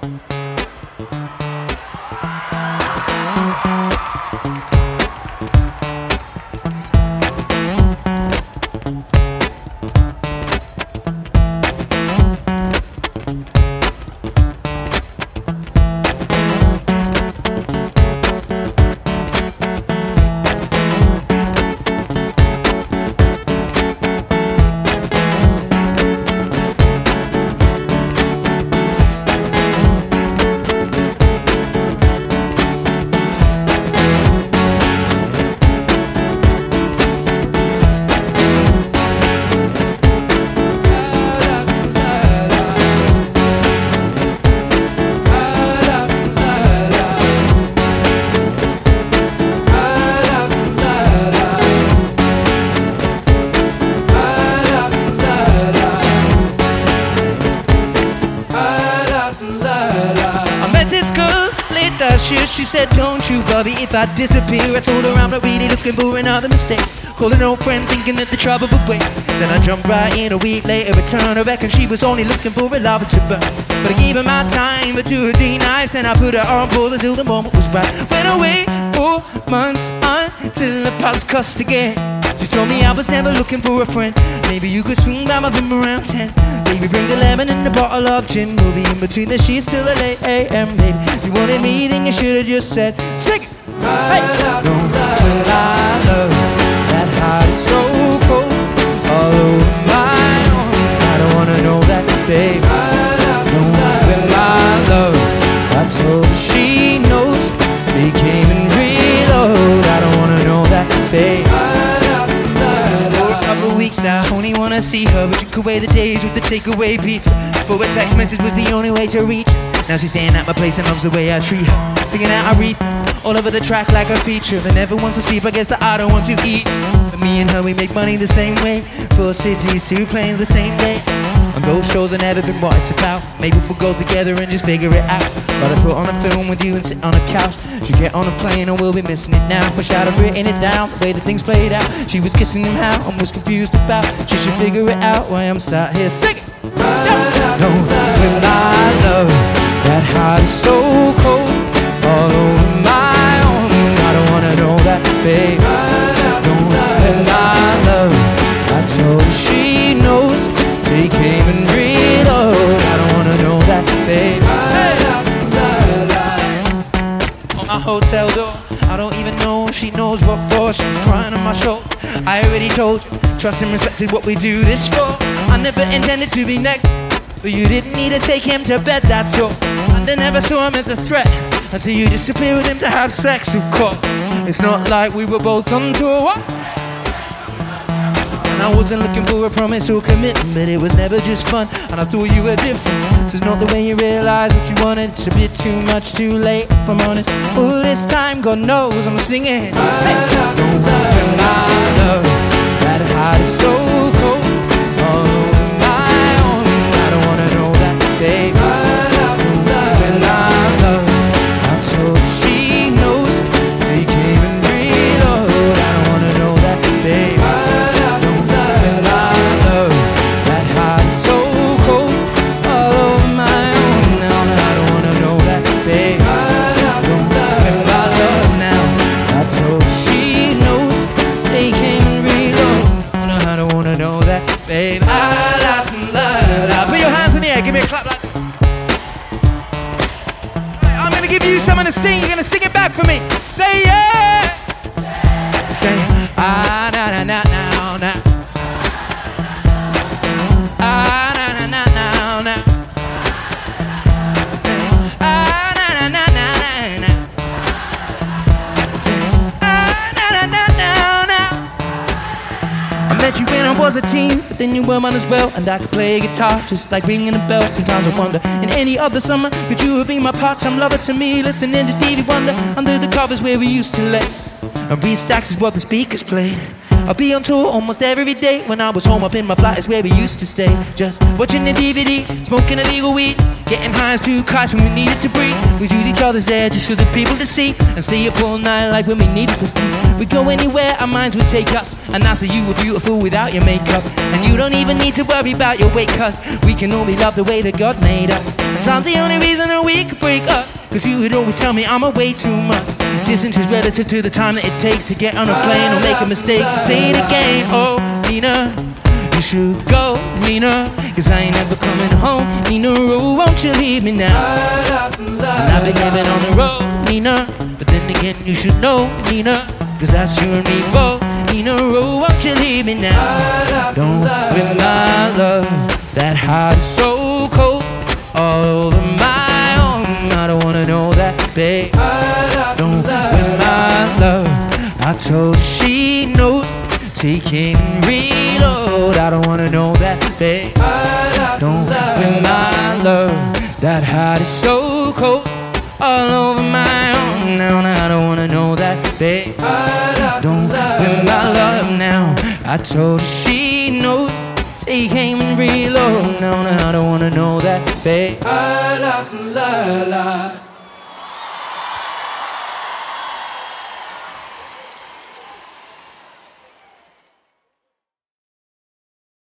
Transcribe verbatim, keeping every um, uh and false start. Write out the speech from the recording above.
She said, don't you worry if I disappear. I told her I'm not really looking for another mistake. Called an old friend thinking that the trouble would wait. Then I jumped right in a week later, returned. I reckon she was only looking for a lover to burn. But I gave her my time for two or three nights. Then I put her on pause until the moment was right. Went away four months until the past crossed again. She told me I was never looking for a friend. Maybe you could swing by my room around ten. Baby, bring the lemon and a bottle of gin. We'll be in between the sheets till the late a m. Baby, you wanted me, then you should've just said, sing it! Hey! Don't when I love that heart is so cold all over my own. I don't wanna know that, baby. Don't when my love I told her she knows. Take aim and reload. I don't wanna know that, baby. Weeks I only wanna see her, but drink away the days with the takeaway pizza. For a text message was the only way to reach. Now she's staying at my place and loves the way I treat her. Singing out I read all over the track like a feature. But never wants to sleep, I guess that I don't want to eat. But me and her, we make money the same way. Four cities, two planes the same day. And those shows have never been what it's about. Maybe we'll go together and just figure it out. Gotta put on a film with you and sit on a couch. She get on a plane and we'll be missing it now. Wish I'd have written it down, the way that things played out. She was kissing him how and was confused about. She should figure it out while I'm sat here singing. No, when I love that heart is so cold all over my own. I don't wanna know that, babe. No, when I love, I told her she knows. Take aim and reload. I don't wanna know that, babe. On my hotel door, I don't even know if she knows what for. She's crying on my shoulder. I already told you, trust and respected what we do this for. I never intended to be next, but you didn't need to take him to bed, that's all. And I never saw him as a threat until you disappeared with him to have sex, of course. It's not like we were both on tour. And I wasn't looking for a promise or commitment, but it was never just fun, and I thought you were different. So it's not the way you realize what you wanted. It's a bit too much, too late, if I'm honest. All this time, God knows I'm singing. Hey. Don't when my love, that heart is so cold all over my own. I don't wanna know that, babe. When I love, I told her she knows. Take aim and reload. I don't wanna know that, babe. Babe, I love, love, love. Put your hands in the air, give me a clap like that. Right, I'm gonna give you something to sing, you're gonna sing it back for me. Say yeah! Say, ah, na na na na na. Ah, na na na na na. Ah, na na na na na. Say, ah, na na na na na. I met you when I was a teen, but then you were mine as well. And I could play a guitar just like ringing a bell. Sometimes I wonder, in any other summer, could you have been my part-time lover to me? Listening to Stevie Wonder under the covers where we used to lay. And Restacks is what the speakers played. I'll be on tour almost every day. When I was home up in my flat is where we used to stay. Just watching the D V D, smoking illegal weed. getting high as two kites when we needed to breathe. We use each other's air just for the people to see, and stay up all night like when we needed to sleep. We go anywhere our minds would take us, and I say you were beautiful without your makeup. And you don't even need to worry about your weight, cause we can only love the way that God made us. And time's the only reason that we could break up, cause you would always tell me I'm away too much. Distance is relative to the time that it takes to get on a plane or make a mistake. So say it again, oh Nina, you should go, Nina, cause I ain't never coming home. Nina, oh, won't you leave me now? And I've been living on the road, Nina, but then again you should know, Nina, cause that's you and me both. Nina, oh, won't you leave me now? Don't with my love, that heart is so cold, all over my own. I don't wanna know that, babe. Don't with my love, I told her she knows, taking reload. I don't wanna know that, babe. Don't with my love, that heart is so cold, all over my own. Now I don't wanna know that, babe. Don't with my love now. I told her she knows, take aim and reload. Now I don't wanna know that, babe. La la la la.